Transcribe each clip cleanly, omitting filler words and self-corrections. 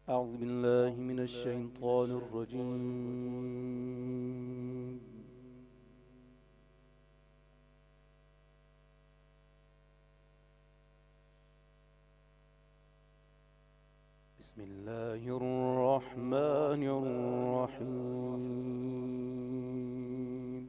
أعوذ بالله من الشيطان الرجيم. بسم الله الرحمن الرحيم.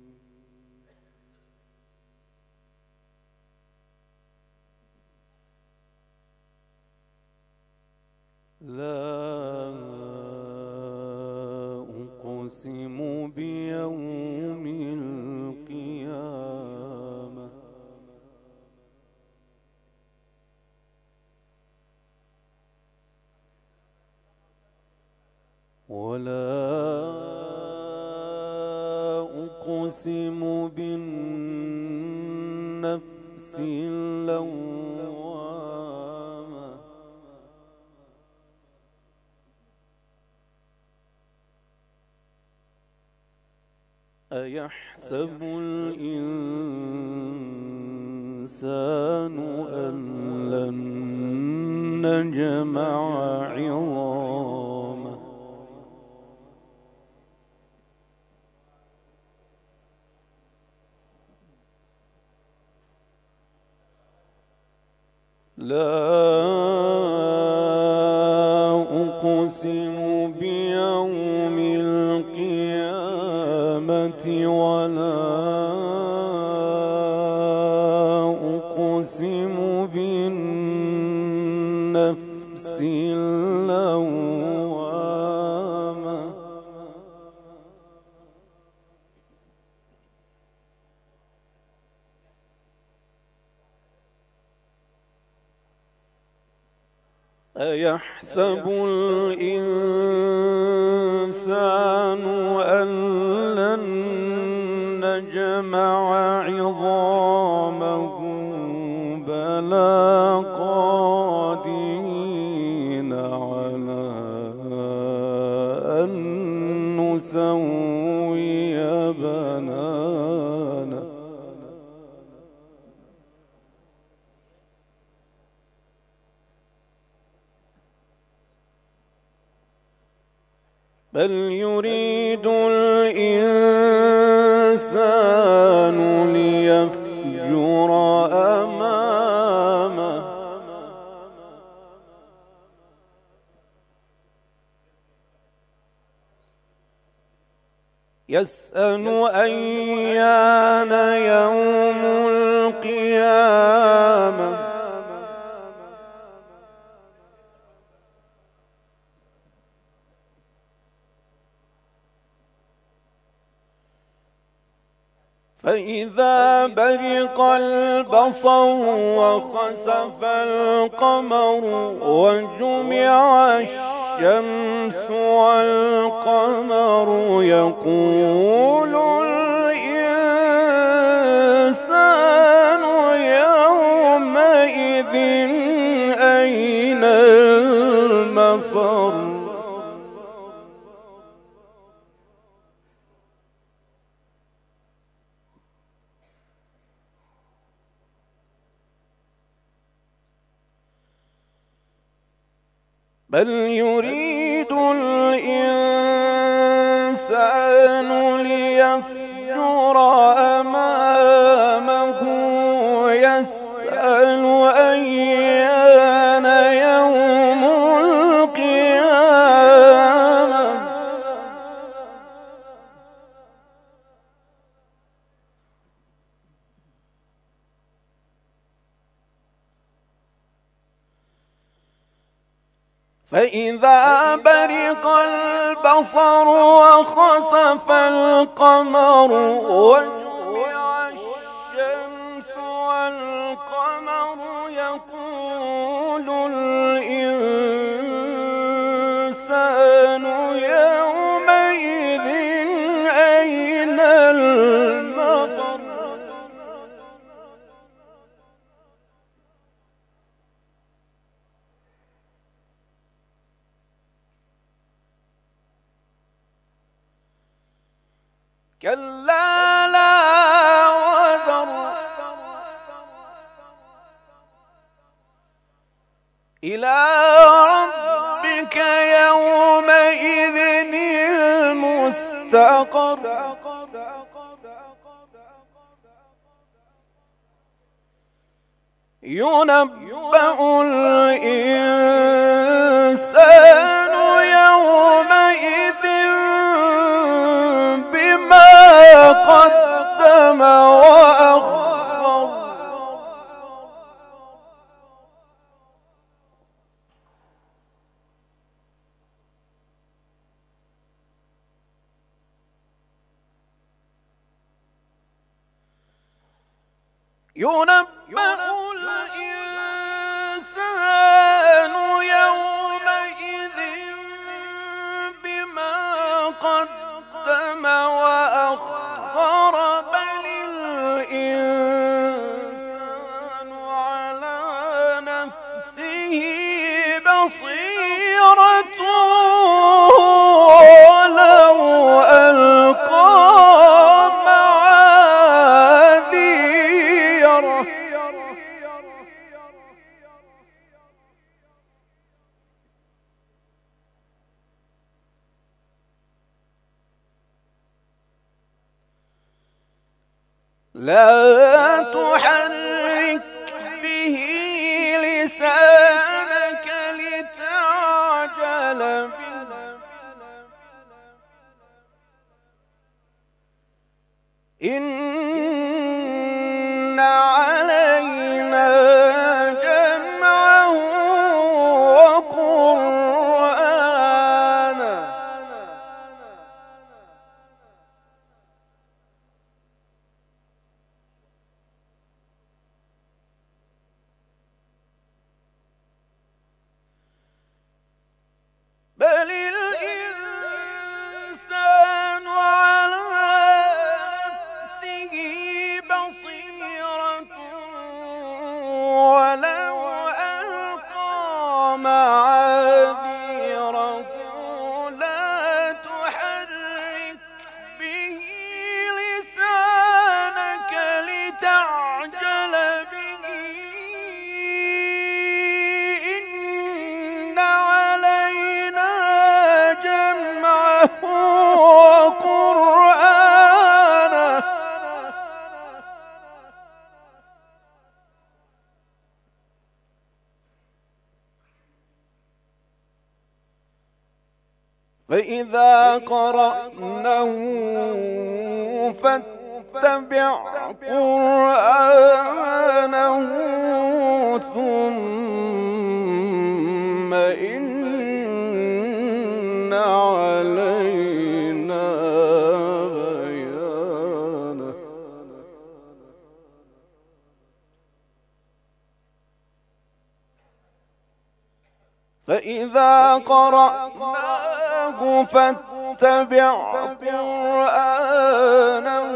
لا أقسم بيوم القيامة ولا أقسم بالنفس اللوامة أيحسب الإنسان أن لن نجمع عظامه لا أقسم بيوم القيامة ولا أقسم بالنفس اللوامة أيحسب الإنسان أن لن نجمع عظامه بلى قادرين على أن نسوي بنانه بل يريد الإنسان ليفجر أمامه يسأل أيان يوم القيامة فإذا برق البصر وخسف القمر وجمع الشمس والقمر يقول الإنسان يومئذ أين المفر بل يريد الإنسان ليفجر أمامه يسأل أيان يوم القيامة فإذا برق البصر وخسف القمر وجمع الشمس والقمر يقول الإنسان يومئذ أين المفر كلا لا وزر إلى ربك استقر ينبأ الإنسان يومئذ بما قدم وأخر ينبأ الإنسان يومئذ بما قدم وأخر بل الإنسان على نفسه بصيرة ولو ألقى لا تحرك به لسانك لتعجل به إن علينا جمعه وقرآنه بل الإنسان على نفسه بصيرة ولو ألقى معاذيره لا تحرك به لسانك لتعجل به إن علينا جمعه وقرآنه فإذا قرأناه فاتبع قرآنه ثم إن علينا بيانه فإذا قرأناه فاتبع قرآنه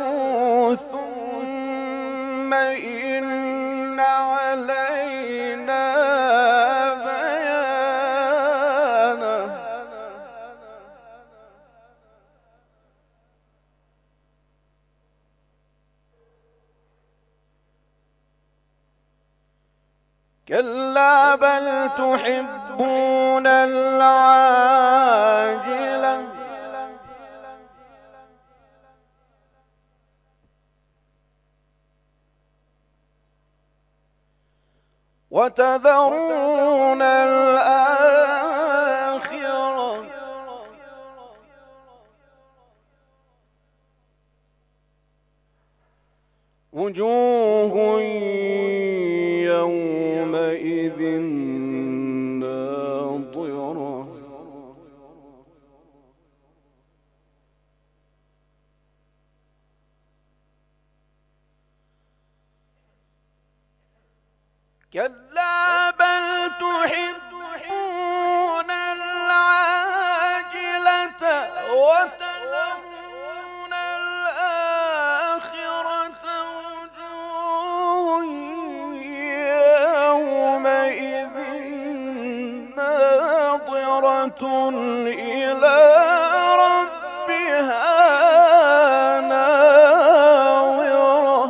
ثم إن علينا بيانه كلا بل تحبون العاجلة وتذرون الآخرة وجوه يومئذ ناضرة كلا بل تحبون العاجلة وتذرون الآخرة وجوه يومئذ ناظرة إلى ربها ناظرة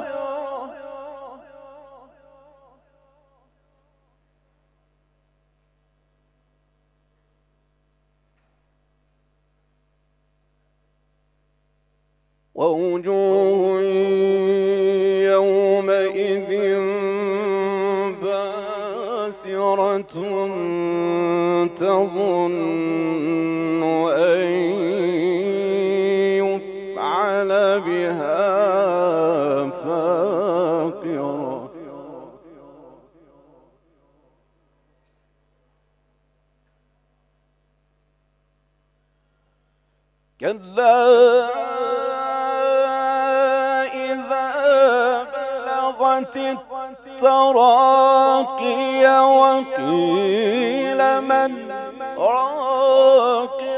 ووجوه يومئذ باسرة تظن أن يفعل بها فاقرة كلا إذا بلغت التراقي وقيل من راق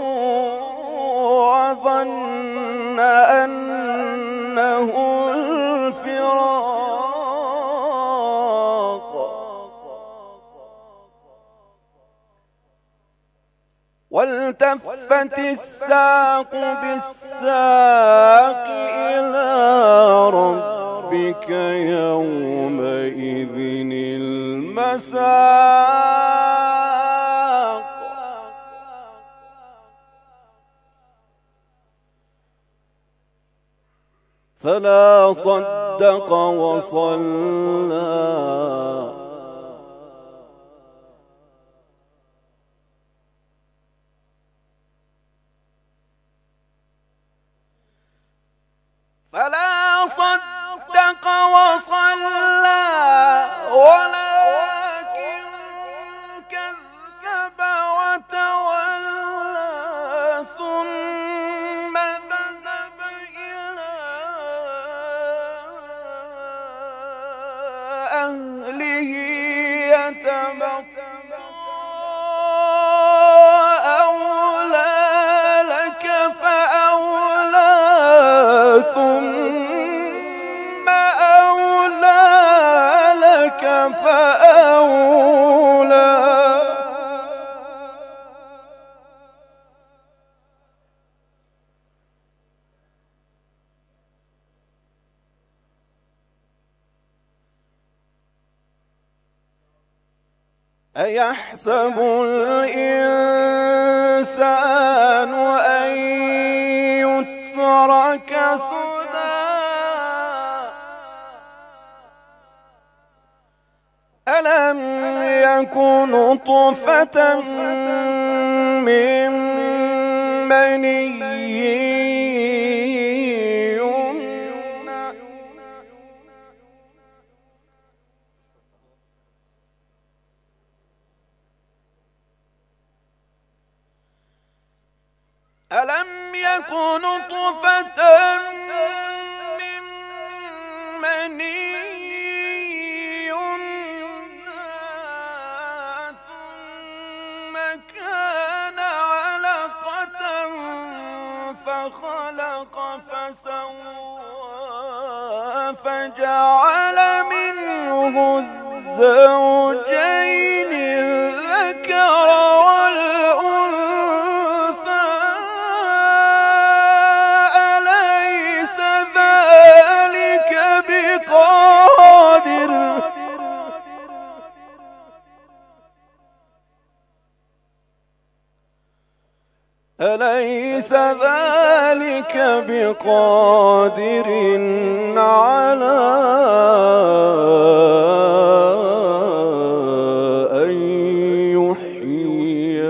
وظن أنه الفراق والتفت الساق بالساق إلى ربك يومئذ المساق فلا صدق وصلى ولكن كذب وتولى ثم ذهب إلى أهله يتمطى أولى لك فأولى ثم أولى لك فأولى أيحسب الإنسان أن يترك سدى ألم يكن نطفة من مني يمنى ألم يكن نطفة من مني يمنى ثم كان علقة فخلق فسوى فجعل منه الزوجين الذكر والأنثى أليس ذلك بقادر أليس ذلك بقادر على أن يحيي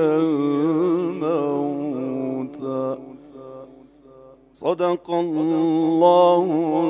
الموتى صدق الله